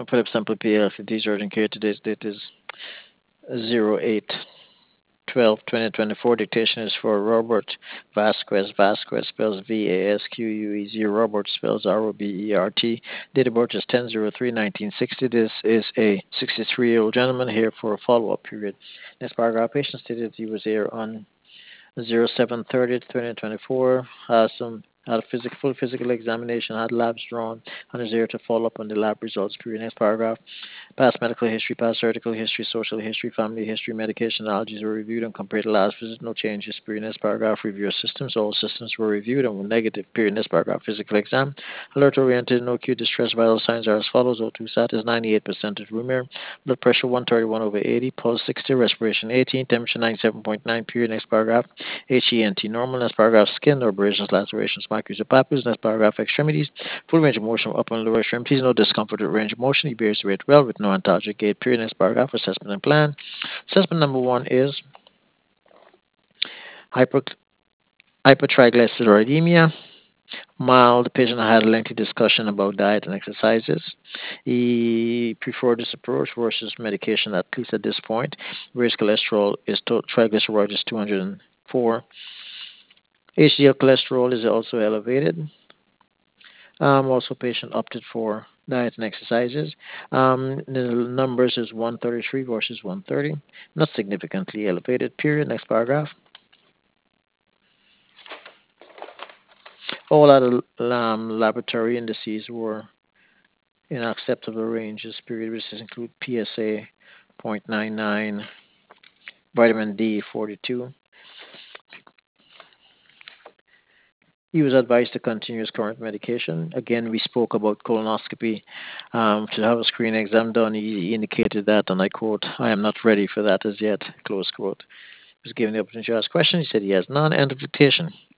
Philip Sample PLCT's urgent care today's date is 08/12/2024. Dictation is for Robert Vasquez. Vasquez spells VASQUEZ. Robert spells ROBERT. Date of birth is 10/03/1960. This is a 63-year-old gentleman here for a follow-up period. Next paragraph. Patient stated he was here on 07/30/2024. Had a full physical examination, had labs drawn, and is here to follow up on the lab results. Period. Next paragraph. Past medical history, past surgical history, social history, family history, medication allergies were reviewed and compared to last visit. No changes. Period. Next paragraph. Review of systems. All systems were reviewed and were negative. Period. Next paragraph. Physical exam. Alert oriented. No acute distress. Vital signs are as follows. O2 sat is 98% at room air. Blood pressure 131/80. Pulse 60. Respiration 18. Temperature 97.9. Period. Next paragraph. HENT normal. Next paragraph. Skin or abrasions, lacerations, markings, or papules. Next paragraph. Extremities. Full range of motion upper and lower extremities. No discomfort with range of motion. He bears the weight well with no antalgic gait. Period. Next paragraph. Assessment and plan. Assessment number one is hyper, hypertriglyceridemia. Mild. The patient had a lengthy discussion about diet and exercises. He preferred this approach versus medication, at least at this point. Raised cholesterol is triglyceride is 204. HDL cholesterol is also elevated. Also, patient opted for diet and exercises. The numbers is 133 versus 130, not significantly elevated. Period. Next paragraph. All other laboratory indices were in acceptable ranges. Period. Which include PSA 0.99, vitamin D 42. He was advised to continue his current medication. Again, we spoke about colonoscopy to have a screen exam done. He indicated that, and I quote, "I am not ready for that as yet." Close quote. He was given the opportunity to ask questions. He said he has none. End of dictation.